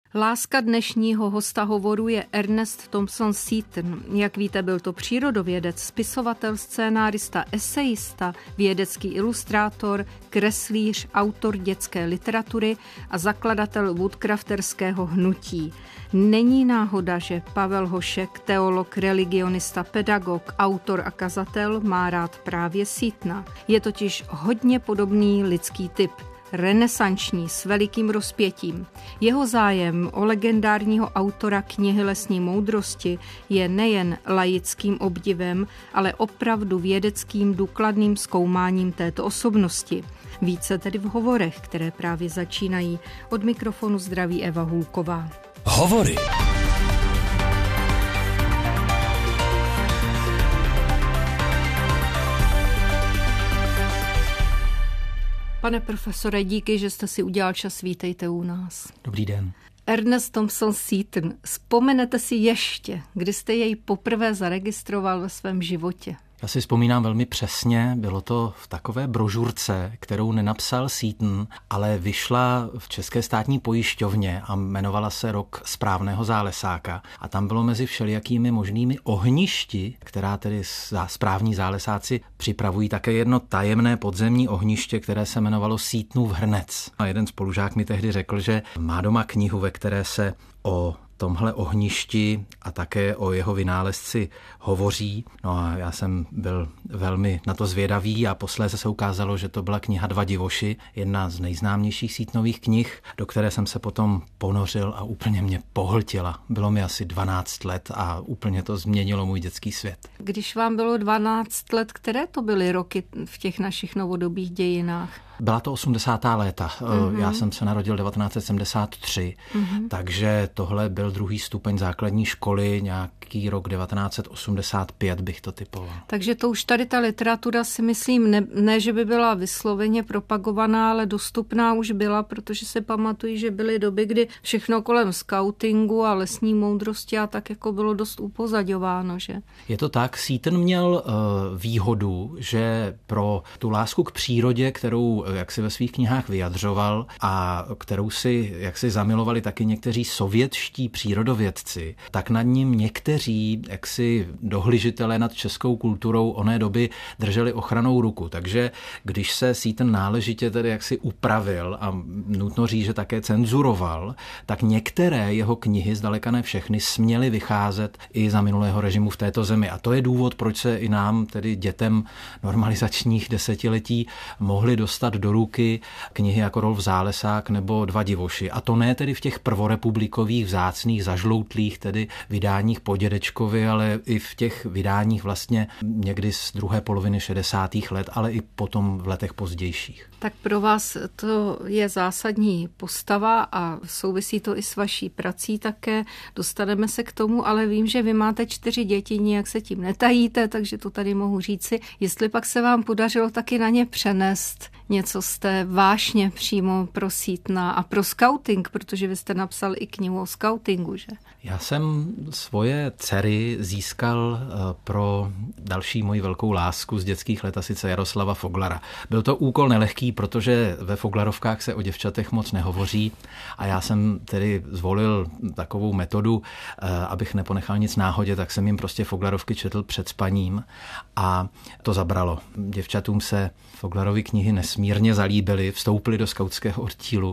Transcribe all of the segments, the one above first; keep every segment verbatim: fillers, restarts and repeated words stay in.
Láska dnešního hosta hovoru je Ernest Thompson Seton. Jak víte, byl to přírodovědec, spisovatel, scénárista, esejista, vědecký ilustrátor, kreslíř, autor dětské literatury a zakladatel woodcrafterského hnutí. Není náhoda, že Pavel Hošek, teolog, religionista, pedagog, autor a kazatel, má rád právě Setona. Je totiž hodně podobný lidský typ. Renesanční, s velikým rozpětím. Jeho zájem o legendárního autora knihy Lesní moudrosti je nejen laickým obdivem, ale opravdu vědeckým důkladným zkoumáním této osobnosti. Více tedy v hovorech, které právě začínají. Od mikrofonu zdraví Eva Hulková. Hovory. Pane profesore, díky, že jste si udělal čas, vítejte u nás. Dobrý den. Ernest Thompson Seton, vzpomenete si ještě, kdy jste jej poprvé zaregistroval ve svém životě? Já si vzpomínám velmi přesně, bylo to v takové brožurce, kterou nenapsal Seton, ale vyšla v České státní pojišťovně a jmenovala se Rok správného zálesáka. A tam bylo mezi všelijakými možnými ohništi, která tedy správní zálesáci připravují, také jedno tajemné podzemní ohniště, které se jmenovalo Setonův hrnec. A jeden spolužák mi tehdy řekl, že má doma knihu, ve které se o tomhle ohništi a také o jeho vynálezci hovoří. No a já jsem byl velmi na to zvědavý a posléze se ukázalo, že to byla kniha Dva divoši, jedna z nejznámějších Setonových knih, do které jsem se potom ponořil a úplně mě pohltila. Bylo mi asi dvanáct let a úplně to změnilo můj dětský svět. Když vám bylo dvanáct let, které to byly roky v těch našich novodobých dějinách? Byla to osmdesátá léta. Mm-hmm. Já jsem se narodil devatenáct set sedmdesát tři, mm-hmm. takže tohle byl druhý stupeň základní školy, nějaký rok devatenáct set osmdesát pět bych to typoval. Takže to už tady ta literatura, si myslím, ne, ne že by byla vysloveně propagovaná, ale dostupná už byla, protože se pamatují, že byly doby, kdy všechno kolem skautingu a lesní moudrosti a tak jako bylo dost upozaďováno, že? Je to tak. Seton měl uh, výhodu, že pro tu lásku k přírodě, kterou jak si ve svých knihách vyjadřoval a kterou si jak si zamilovali taky někteří sovětští přírodovědci, tak nad ním někteří jak si dohlížitelé nad českou kulturou oné doby drželi ochranou ruku. Takže když se Seton náležitě tedy jak si upravil a nutno říct, že také cenzuroval, tak některé jeho knihy, zdaleka ne všechny, směly vycházet i za minulého režimu v této zemi. A to je důvod, proč se i nám, tedy dětem normalizačních desetiletí, mohli dostat do ruky knihy jako Rolf Zálesák nebo Dva divoši. A to ne tedy v těch prvorepublikových vzácných, zažloutlých tedy vydáních po dědečkovi, ale i v těch vydáních vlastně někdy z druhé poloviny šedesátých let, ale i potom v letech pozdějších. Tak pro vás to je zásadní postava a souvisí to i s vaší prací také. Dostaneme se k tomu, ale vím, že vy máte čtyři děti, nijak se tím netajíte, takže to tady mohu říci. Jestli pak se vám podařilo taky na ně přenést něco z té vášně přímo pro Setona a pro skauting, protože vy jste napsal i knihu o skautingu, že? Já jsem svoje dcery získal pro další moji velkou lásku z dětských let, a sice Jaroslava Foglara. Byl to úkol nelehký, protože ve Foglarovkách se o děvčatech moc nehovoří a já jsem tedy zvolil takovou metodu, abych neponechal nic náhodě, tak jsem jim prostě Foglarovky četl před spaním a to zabralo. Děvčatům se Foglarovy knihy nesmírně zalíbily, vstoupili do skautského oddílu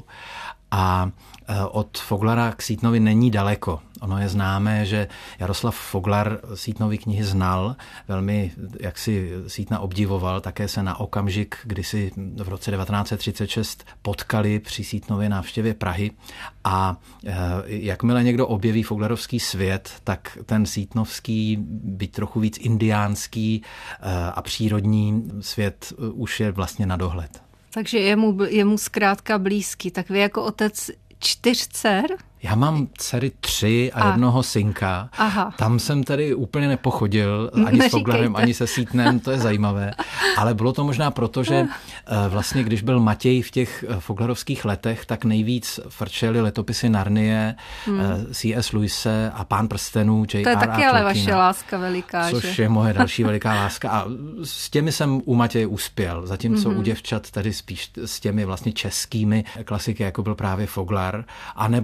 a od Foglara k Setonovi není daleko. Ono je známé, že Jaroslav Foglar Setonovy knihy znal, velmi jak si Setona obdivoval, také se na okamžik, kdy si v roce devatenáct set třicet šest potkali při Setonově návštěvě Prahy a jakmile někdo objeví foglarovský svět, tak ten setonovský, byť trochu víc indiánský a přírodní svět už je vlastně na dohled. Takže je mu, je mu zkrátka blízký. Tak vy jako otec čtyř dcer? Já mám dcery tři a, a jednoho synka. Aha. Tam jsem tedy úplně nepochodil ani Neříkejte. s Foglarem, ani se Setonem, to je zajímavé. Ale bylo to možná proto, že vlastně když byl Matěj v těch foglarovských letech, tak nejvíc frčely letopisy Narnie, hmm. C S Lewise a Pán prstenů, J R R To je taky ale vaše láska veliká, Což že? je moje další veliká láska. A s těmi jsem u Matěje uspěl, zatímco hmm. u děvčat tady spíš s těmi vlastně českými klasiky, jako byl právě Foglar, anebo jeho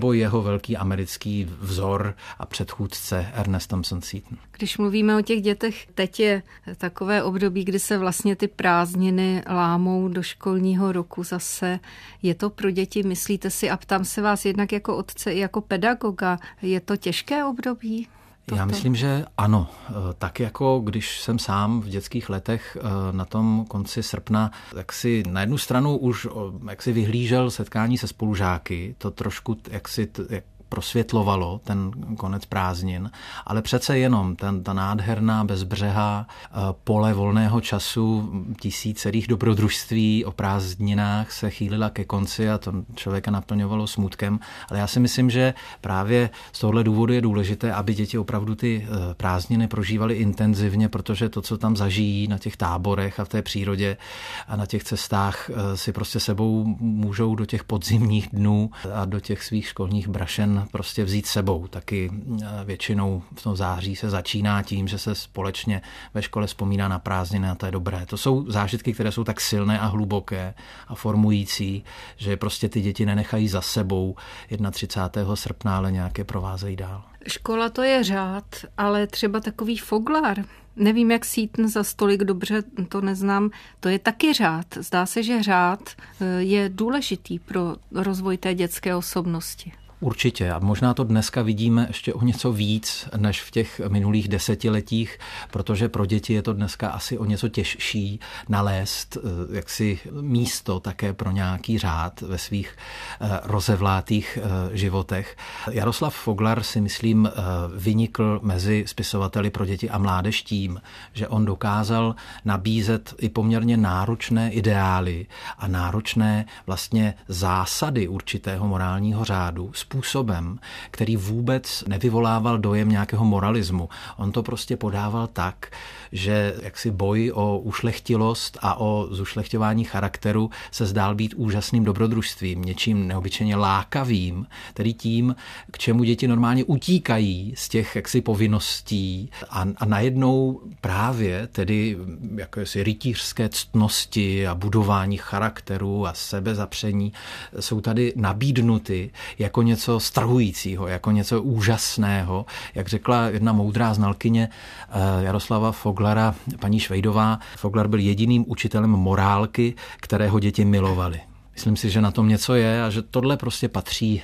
velký americký vzor a předchůdce Ernest Thompson Seton. Když mluvíme o těch dětech, teď je takové období, kdy se vlastně ty prázdniny lámou do školního roku zase. Je to pro děti, myslíte si, a ptám se vás jednak jako otce i jako pedagoga, je to těžké období? Toto? Já myslím, že ano. Tak jako když jsem sám v dětských letech na tom konci srpna, tak si na jednu stranu už jak si vyhlížel setkání se spolužáky, to trošku jak si jak prosvětlovalo ten konec prázdnin, ale přece jenom ten, ta nádherná bezbřehá pole volného času tisícerých dobrodružství o prázdninách se chýlila ke konci a to člověka naplňovalo smutkem. Ale já si myslím, že právě z tohohle důvodu je důležité, aby děti opravdu ty prázdniny prožívaly intenzivně, protože to, co tam zažijí na těch táborech a v té přírodě a na těch cestách, si prostě sebou můžou do těch podzimních dnů a do těch svých školních brašen prostě vzít sebou. Taky většinou v tom září se začíná tím, že se společně ve škole vzpomíná na prázdniny a to je dobré. To jsou zážitky, které jsou tak silné a hluboké a formující, že prostě ty děti nenechají za sebou třicátého prvního srpna, ale nějaké provázejí dál. Škola to je řád, ale třeba takový Foglar, nevím, jak Seton za stolik dobře, to neznám, to je taky řád. Zdá se, že řád je důležitý pro rozvoj té dětské osobnosti. Určitě a možná to dneska vidíme ještě o něco víc než v těch minulých desetiletích, protože pro děti je to dneska asi o něco těžší nalézt jaksi místo také pro nějaký řád ve svých rozevlátých životech. Jaroslav Foglar si myslím vynikl mezi spisovateli pro děti a mládež tím, že on dokázal nabízet i poměrně náročné ideály a náročné vlastně zásady určitého morálního řádu způsobem, který vůbec nevyvolával dojem nějakého moralismu. On to prostě podával tak, že jaksi boj o ušlechtilost a o zušlechťování charakteru se zdál být úžasným dobrodružstvím, něčím neobyčejně lákavým, tedy tím, k čemu děti normálně utíkají z těch jaksi povinností a, a najednou právě tedy jakési rytířské ctnosti a budování charakteru a sebezapření jsou tady nabídnuty jako něco strhujícího, jako něco úžasného. Jak řekla jedna moudrá znalkyně Jaroslava Foglara, paní Švejdová, Foglar byl jediným učitelem morálky, kterého děti milovali. Myslím si, že na tom něco je a že tohle prostě patří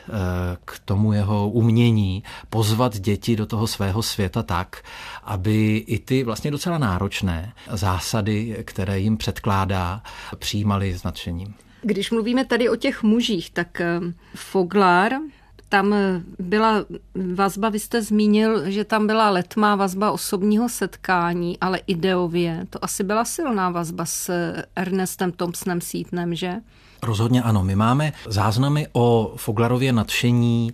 k tomu jeho umění pozvat děti do toho svého světa tak, aby i ty vlastně docela náročné zásady, které jim předkládá, přijímali s nadšením. Když mluvíme tady o těch mužích, tak Foglar, tam byla vazba, vy jste zmínil, že tam byla letmá vazba osobního setkání, ale ideově to asi byla silná vazba s Ernestem Thompsonem Setonem, že? Rozhodně ano. My máme záznamy o Foglarově nadšení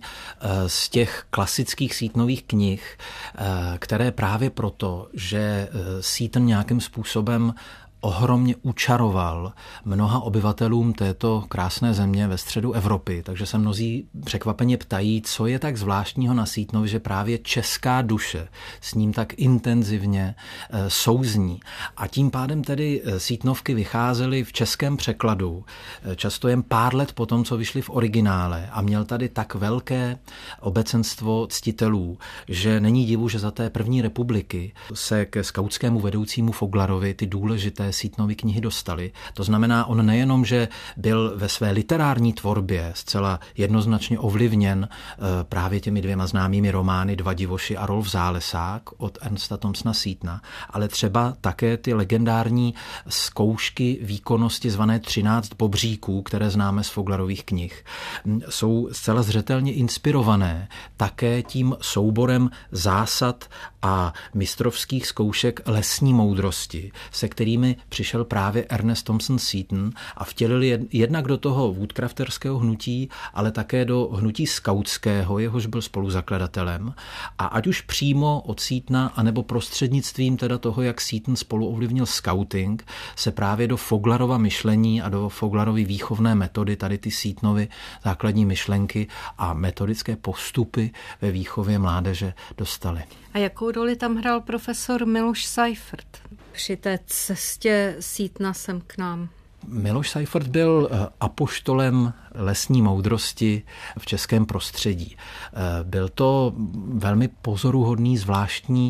z těch klasických Setonových knih, které právě proto, že Seton nějakým způsobem ohromně učaroval mnoha obyvatelům této krásné země ve středu Evropy, takže se mnozí překvapeně ptají, co je tak zvláštního na Setonovi, že právě česká duše s ním tak intenzivně souzní. A tím pádem tedy Setonovky vycházely v českém překladu, často jen pár let po tom, co vyšly v originále a měl tady tak velké obecenstvo ctitelů, že není divu, že za té první republiky se ke skautskému vedoucímu Foglarovi ty důležité Setonovy knihy dostaly. To znamená, on nejenom, že byl ve své literární tvorbě zcela jednoznačně ovlivněn právě těmi dvěma známými romány Dva divoši a Rolf Zálesák od Ernesta Thompsona Setona, ale třeba také ty legendární zkoušky výkonnosti zvané třináct bobříků, které známe z Foglarových knih, jsou zcela zřetelně inspirované také tím souborem zásad a mistrovských zkoušek lesní moudrosti, se kterými přišel právě Ernest Thompson Seton a vtělil jednak do toho woodcrafterského hnutí, ale také do hnutí skautského, jehož byl spoluzakladatelem. A ať už přímo od Setona, anebo prostřednictvím teda toho, jak Seton spolu ovlivnil skauting, se právě do Foglarova myšlení a do Foglarovy výchovné metody, tady ty Setonovy základní myšlenky a metodické postupy ve výchově mládeže dostaly. A jakou roli tam hrál profesor Miloš Seifert při té cestě Setona sem k nám? Miloš Seifert byl apoštolem lesní moudrosti v českém prostředí. Byl to velmi pozoruhodný, zvláštní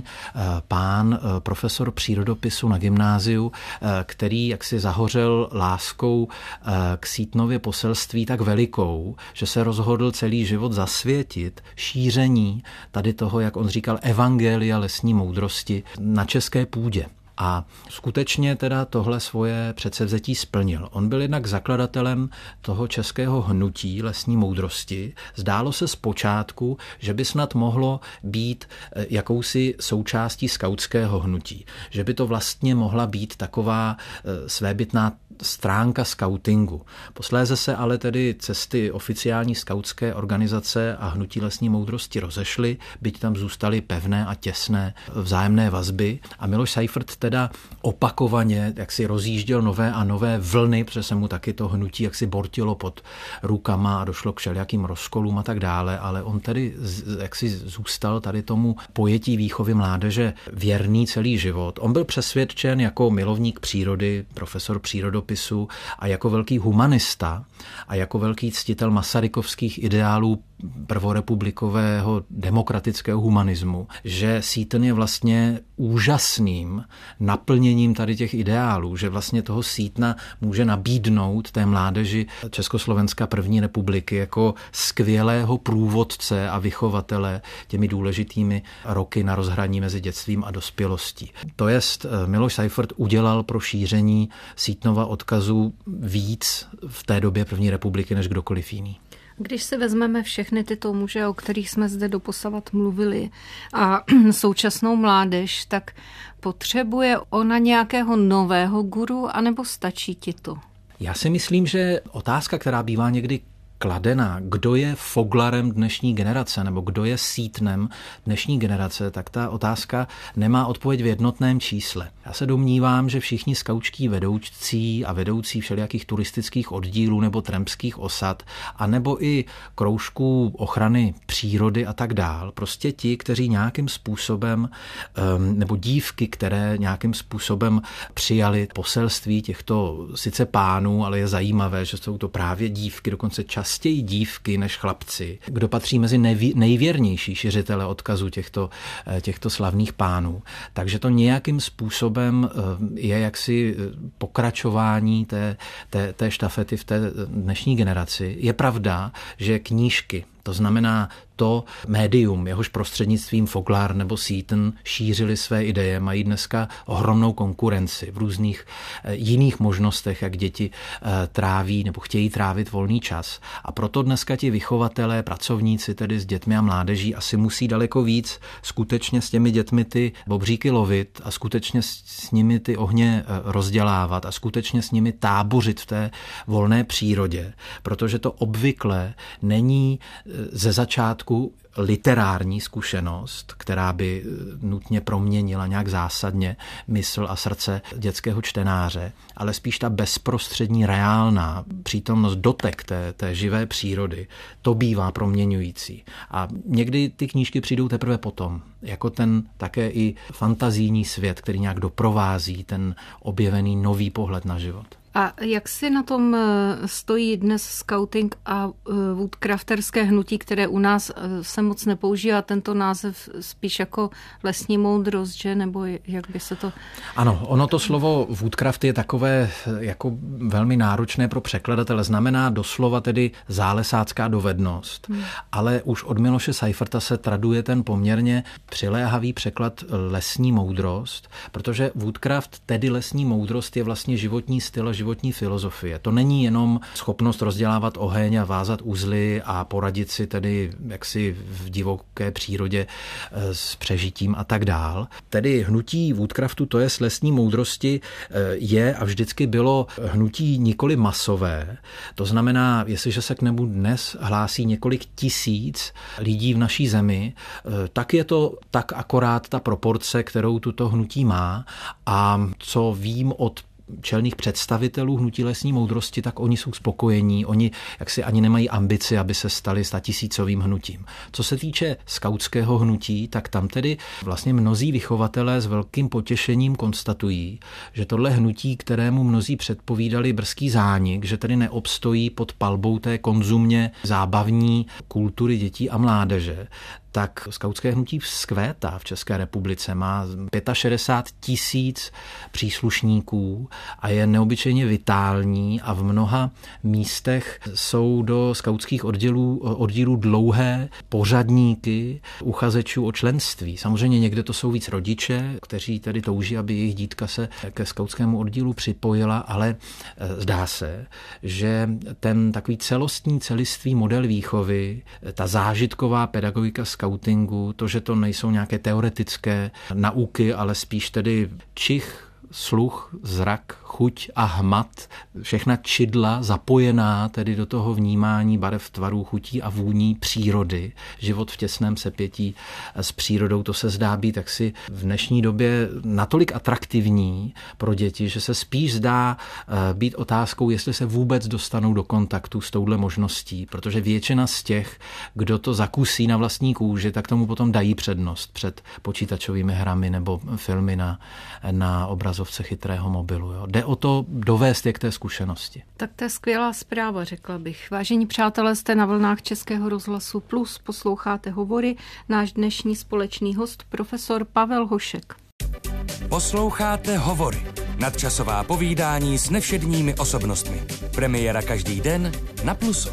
pán, profesor přírodopisu na gymnáziu, který jaksi zahořel láskou k Sýtnově poselství tak velikou, že se rozhodl celý život zasvětit šíření tady toho, jak on říkal, evangelia lesní moudrosti na české půdě. A skutečně teda tohle svoje předsevzetí splnil. On byl jednak zakladatelem toho českého hnutí lesní moudrosti. Zdálo se zpočátku, že by snad mohlo být jakousi součástí skautského hnutí. Že by to vlastně mohla být taková svébytná stránka skautingu. Posléze se ale tedy cesty oficiální skautské organizace a hnutí lesní moudrosti rozešly, byť tam zůstaly pevné a těsné vzájemné vazby. A Miloš Seifert teda opakovaně jaksi rozjížděl nové a nové vlny, protože se mu taky to hnutí jaksi bortilo pod rukama a došlo k všelijakým rozkolům a tak dále, ale on tedy jaksi zůstal tady tomu pojetí výchovy mládeže věrný celý život. On byl přesvědčen jako milovník přírody, profesor přírodopisu a jako velký humanista a jako velký ctitel masarykovských ideálů prvorepublikového demokratického humanismu, že Sýten je vlastně úžasným naplněním tady těch ideálů, že vlastně toho Sýtna může nabídnout té mládeži Československa první republiky jako skvělého průvodce a vychovatele těmi důležitými roky na rozhraní mezi dětstvím a dospělostí. To jest, Miloš Seifert udělal pro šíření Sýtnova odkazu víc v té době první republiky než kdokoliv jiný. Když si vezmeme všechny tyto muže, o kterých jsme zde doposavat mluvili, a současnou mládež, tak potřebuje ona nějakého nového guru, anebo stačí ti to? Já si myslím, že otázka, která bývá někdy kladena, kdo je Foglarem dnešní generace nebo kdo je Sýtnem dnešní generace, tak ta otázka nemá odpověď v jednotném čísle. Já se domnívám, že všichni skautští vedoucí a vedoucí všelijakých turistických oddílů nebo trampských osad a nebo i kroužků ochrany přírody a tak dál, prostě ti, kteří nějakým způsobem nebo dívky, které nějakým způsobem přijali poselství těchto sice pánů, ale je zajímavé, že jsou to právě dívky, dokonce čas častěji dívky než chlapci, kdo patří mezi nejvěrnější šiřitele odkazu těchto, těchto slavných pánů. Takže to nějakým způsobem je jaksi pokračování té, té, té štafety v té dnešní generaci. Je pravda, že knížky, to znamená to médium, jehož prostřednictvím Foglar nebo Sýten šířili své ideje, mají dneska ohromnou konkurenci v různých jiných možnostech, jak děti tráví nebo chtějí trávit volný čas. A proto dneska ti vychovatelé, pracovníci tedy s dětmi a mládeží asi musí daleko víc skutečně s těmi dětmi ty bobříky lovit a skutečně s nimi ty ohně rozdělávat a skutečně s nimi tábořit v té volné přírodě, protože to obvykle není ze začátku literární zkušenost, která by nutně proměnila nějak zásadně mysl a srdce dětského čtenáře, ale spíš ta bezprostřední reálná přítomnost, dotek té, té živé přírody, to bývá proměňující. A někdy ty knížky přijdou teprve potom, jako ten také i fantazijní svět, který nějak doprovází ten objevený nový pohled na život. A jak si na tom stojí dnes skauting a woodcrafterské hnutí, které u nás se moc nepoužívá tento název spíš jako lesní moudrost, že? Nebo jak by se to... Ano, ono to slovo woodcraft je takové jako velmi náročné pro překladatele. Znamená doslova tedy zálesácká dovednost. Hmm. Ale už od Miloše Seiferta se traduje ten poměrně přiléhavý překlad lesní moudrost, protože woodcraft, tedy lesní moudrost, je vlastně životní styl a životní filozofie. To není jenom schopnost rozdělávat oheň a vázat uzly a poradit si tedy jaksi v divoké přírodě s přežitím a tak dál. Tedy hnutí woodcraftu, to je s lesní moudrosti, je a vždycky bylo hnutí nikoli masové. To znamená, jestliže se k němu dnes hlásí několik tisíc lidí v naší zemi, tak je to tak akorát ta proporce, kterou tuto hnutí má. A co vím od čelných představitelů hnutí lesní moudrosti, tak oni jsou spokojení, oni jaksi ani nemají ambici, aby se stali statisícovým hnutím. Co se týče skautského hnutí, tak tam tedy vlastně mnozí vychovatelé s velkým potěšením konstatují, že tohle hnutí, kterému mnozí předpovídali brzký zánik, že tedy neobstojí pod palbou té konzumně zábavní kultury dětí a mládeže, tak skautské hnutí vzkvétá v České republice, má šedesát pět tisíc příslušníků a je neobyčejně vitální a v mnoha místech jsou do skautských oddělů, oddílů dlouhé pořadníky uchazečů o členství. Samozřejmě někde to jsou víc rodiče, kteří tedy touží, aby jejich dítka se ke skautskému oddílu připojila, ale zdá se, že ten takový celostní celistvý model výchovy, ta zážitková pedagogika skautingu, to, že to nejsou nějaké teoretické nauky, ale spíš tedy čich, sluch, zrak, chuť a hmat, všechna čidla zapojená tedy do toho vnímání barev, tvarů, chutí a vůní přírody. Život v těsném sepětí s přírodou, to se zdá být taksi v dnešní době natolik atraktivní pro děti, že se spíš zdá být otázkou, jestli se vůbec dostanou do kontaktu s touhle možností, protože většina z těch, kdo to zakusí na vlastní kůži, tak tomu potom dají přednost před počítačovými hrami nebo filmy na, na obrazovce chytrého mobilu. Jo. Jde o to dovést je k té zkušenosti. Tak to je skvělá zpráva, řekla bych. Vážení přátelé, jste na vlnách Českého rozhlasu Plus, posloucháte Hovory. Náš dnešní společný host, profesor Pavel Hošek. Posloucháte Hovory. Nadčasová povídání s nevšedními osobnostmi. Premiéra každý den na Plusu.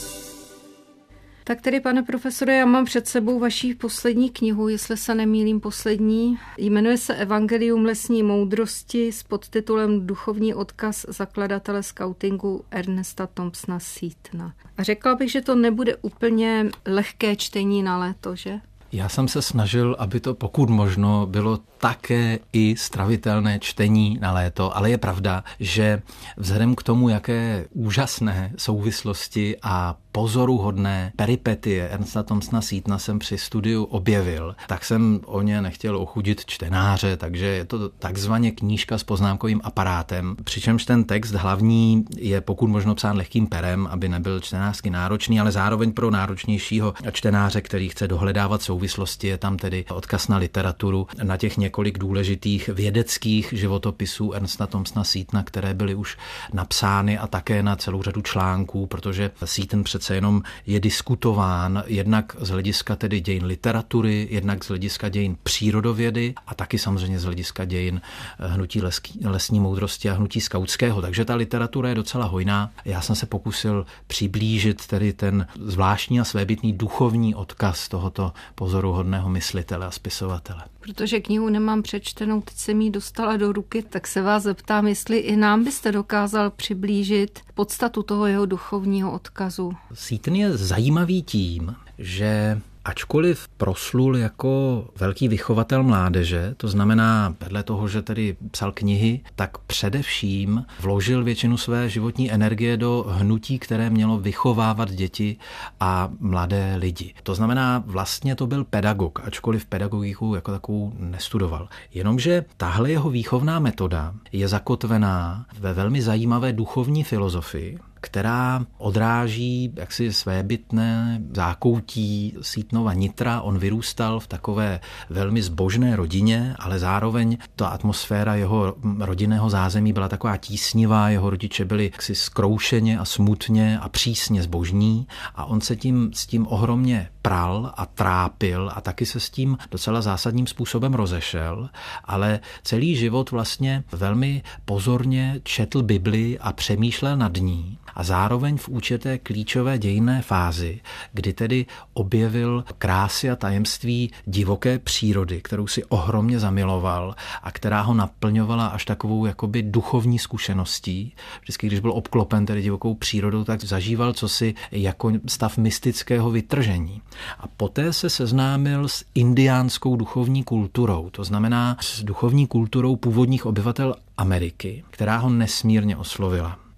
Tak tedy, pane profesore, já mám před sebou vaši poslední knihu, jestli se nemýlím poslední. Jmenuje se Evangelium lesní moudrosti s podtitulem Duchovní odkaz zakladatele skautingu Ernesta Thompsona Seatona. A řekla bych, že to nebude úplně lehké čtení na léto, že? Já jsem se snažil, aby to pokud možno bylo také i stravitelné čtení na léto, ale je pravda, že vzhledem k tomu, jaké úžasné souvislosti a pozoruhodné peripetie Ernesta Thompsona Seatona jsem při studiu objevil, tak jsem o ně nechtěl ochudit čtenáře, takže je to takzvaně knížka s poznámkovým aparátem, přičemž ten text hlavní je pokud možno psán lehkým perem, aby nebyl čtenářsky náročný, ale zároveň pro náročnějšího čtenáře, který chce dohledávat souvislosti, je tam tedy odkaz na literaturu, na těch několik důležitých vědeckých životopisů Ernesta Thompsona Seatona, které byly už napsány a také na celou řadu článků, protože Seaton přece jenom je diskutován jednak z hlediska tedy dějin literatury, jednak z hlediska dějin přírodovědy a taky samozřejmě z hlediska dějin hnutí lesky, lesní moudrosti a hnutí skautského. Takže ta literatura je docela hojná. Já jsem se pokusil přiblížit tedy ten zvláštní a svébytný duchovní odkaz tohoto pozoruhodného myslitele a spisovatele. Protože knihu nemám přečtenou, teď jsem ji dostala do ruky, tak se vás zeptám, jestli i nám byste dokázal přiblížit podstatu toho jeho duchovního odkazu. Seaton je zajímavý tím, že ačkoliv proslul jako velký vychovatel mládeže, to znamená vedle toho, že tedy psal knihy, tak především vložil většinu své životní energie do hnutí, které mělo vychovávat děti a mladé lidi. To znamená, vlastně to byl pedagog, ačkoliv pedagogiku jako takovou nestudoval. Jenomže tahle jeho výchovná metoda je zakotvená ve velmi zajímavé duchovní filozofii, která odráží jaksi svébytné zákoutí Seatonova nitra. On vyrůstal v takové velmi zbožné rodině, ale zároveň ta atmosféra jeho rodinného zázemí byla taková tísnivá, jeho rodiče byli jaksi zkroušeně a smutně a přísně zbožní a on se tím, s tím ohromně pral a trápil a taky se s tím docela zásadním způsobem rozešel, ale celý život vlastně velmi pozorně četl Bibli a přemýšlel nad ní. A zároveň v určité klíčové dějinné fázi, kdy tedy objevil krásy a tajemství divoké přírody, kterou si ohromně zamiloval a která ho naplňovala až takovou jakoby duchovní zkušeností. Vždycky, když byl obklopen tedy divokou přírodou, tak zažíval cosi jako stav mystického vytržení. A poté se seznámil s indiánskou duchovní kulturou, to znamená s duchovní kulturou původních obyvatel Ameriky, která ho nesmírně oslovila.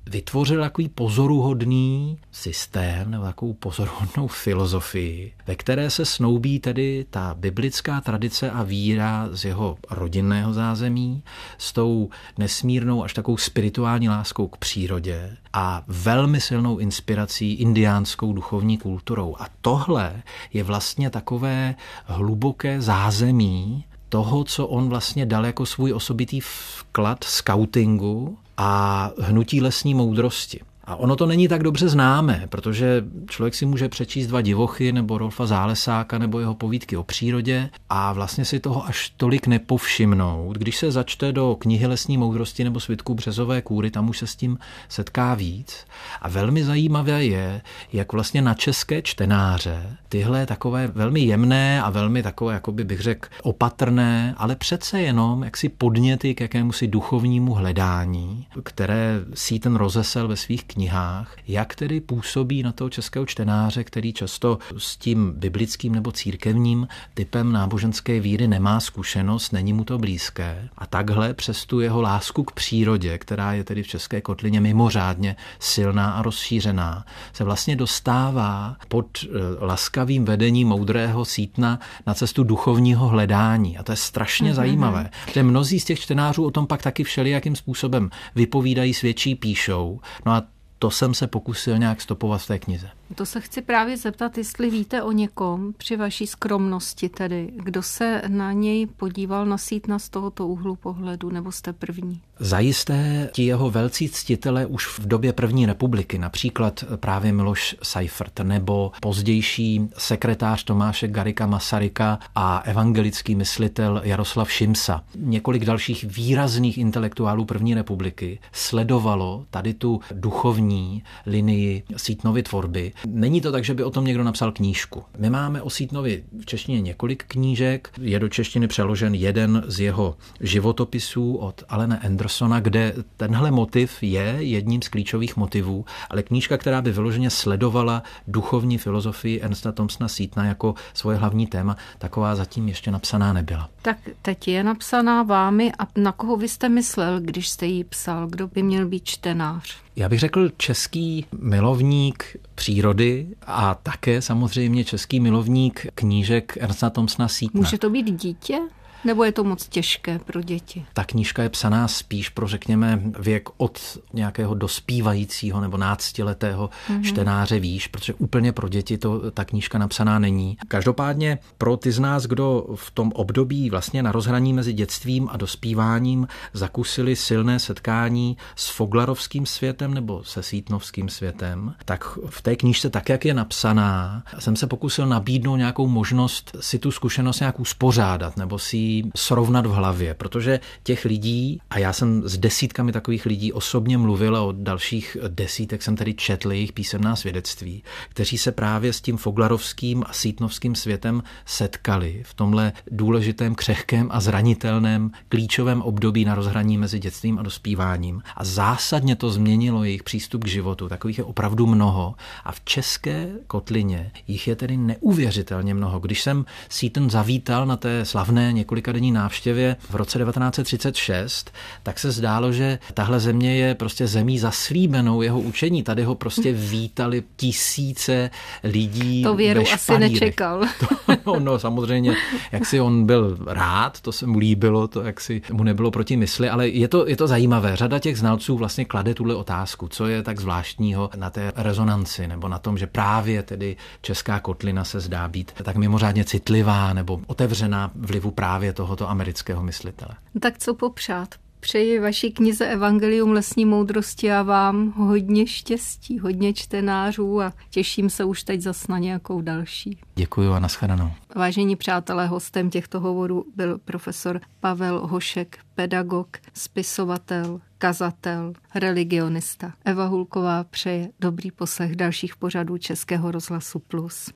vytvořil takový pozoruhodný systém nebo takovou pozoruhodnou filozofii, ve které se snoubí tedy ta biblická tradice a víra z jeho rodinného zázemí s tou nesmírnou až takovou spirituální láskou k přírodě a velmi silnou inspirací indiánskou duchovní kulturou. A tohle je vlastně takové hluboké zázemí toho, co on vlastně dal jako svůj osobitý vklad skautingu a hnutí lesní moudrosti. A ono to není tak dobře známé, protože člověk si může přečíst Dva divochy nebo Rolfa Zálesáka nebo jeho povídky o přírodě a vlastně si toho až tolik nepovšimnout. Když se začte do knihy Lesní moudrosti nebo Svitků Březové kůry, tam už se s tím setká víc. A velmi zajímavé je, jak vlastně na české čtenáře tyhle takové velmi jemné a velmi takové, jakoby bych řekl, opatrné, ale přece jenom jaksi podněty k jakémusi duchovnímu hledání, které Seaton rozesel ve svých knihách, jak tedy působí na toho českého čtenáře, který často s tím biblickým nebo církevním typem náboženské víry nemá zkušenost, není mu to blízké. A takhle přes tu jeho lásku k přírodě, která je tedy v České kotlině mimořádně silná a rozšířená, se vlastně dostává pod laskavým vedením moudrého Seatona na cestu duchovního hledání. A to je strašně mm-hmm. zajímavé. Že mnozí z těch čtenářů o tom pak taky všelijakým způsobem vypovídají, svědčí, píšou. No a to jsem se pokusil nějak stopovat v té knize. To se chci právě zeptat, jestli víte o někom při vaší skromnosti tedy, kdo se na něj podíval na Seatona z tohoto úhlu pohledu, nebo jste první? Zajisté ti jeho velcí ctitelé už v době první republiky, například právě Miloš Seifert nebo pozdější sekretář Tomáše Garrigua Masaryka a evangelický myslitel Jaroslav Šimsa. Několik dalších výrazných intelektuálů první republiky sledovalo tady tu duchovní linii Seatonovy tvorby. Není to tak, že by o tom někdo napsal knížku. My máme o Seatonovi v češtině několik knížek, je do češtiny přeložen jeden z jeho životopisů od Allena Andersona, kde tenhle motiv je jedním z klíčových motivů, ale knížka, která by vyloženě sledovala duchovní filozofii Ernsta Thompsona Seatona jako svoje hlavní téma, taková zatím ještě napsaná nebyla. Tak teď je napsaná vámi a na koho vy jste myslel, když jste ji psal? Kdo by měl být čtenář? Já bych řekl český milovník přírody a také samozřejmě český milovník knížek Ernsta Thompsona Seatona. Může to být dítě? Nebo je to moc těžké pro děti? Ta knížka je psaná spíš pro, řekněme, věk od nějakého dospívajícího nebo náctiletého mm-hmm. čtenáře výš, protože úplně pro děti to ta knížka napsaná není. Každopádně pro ty z nás, kdo v tom období vlastně na rozhraní mezi dětstvím a dospíváním zakusili silné setkání s foglarovským světem nebo se seatonovským světem, tak v té knížce, tak jak je napsaná, jsem se pokusil nabídnout nějakou možnost si tu zkušenost nějak uspořádat nebo si srovnat v hlavě, protože těch lidí, a já jsem s desítkami takových lidí osobně mluvil a od dalších desítek jsem tedy četl jejich písemná svědectví, kteří se právě s tím foglarovským a seatonovským světem setkali v tomhle důležitém, křehkém a zranitelném klíčovém období na rozhraní mezi dětstvím a dospíváním. A zásadně to změnilo jejich přístup k životu. Takových je opravdu mnoho. A v České kotlině jich je tedy neuvěřitelně mnoho. Když jsem Seaton zavítal na té slavné několikadenní návštěvě v roce devatenáct set třicet šest, tak se zdálo, že tahle země je prostě zemí zaslíbenou jeho učení. Tady ho prostě vítali tisíce lidí. To Věru asi nečekal. To, no, no, samozřejmě, jak si on byl rád, to se mu líbilo, to jak si mu nebylo proti mysli, ale je to, je to zajímavé. Řada těch znalců vlastně klade tuhle otázku, co je tak zvláštního na té rezonanci, nebo na tom, že právě tedy česká kotlina se zdá být tak mimořádně citlivá nebo otevřená vlivu právě tohoto amerického myslitele. Tak co popřát? Přeji vaší knize Evangelium lesní moudrosti a vám hodně štěstí, hodně čtenářů a těším se už teď zas na nějakou další. Děkuji a nashledanou. Vážení přátelé, hostem těchto hovorů byl profesor Pavel Hošek, pedagog, spisovatel, kazatel, religionista. Eva Hulková přeje dobrý poslech dalších pořadů Českého rozhlasu Plus.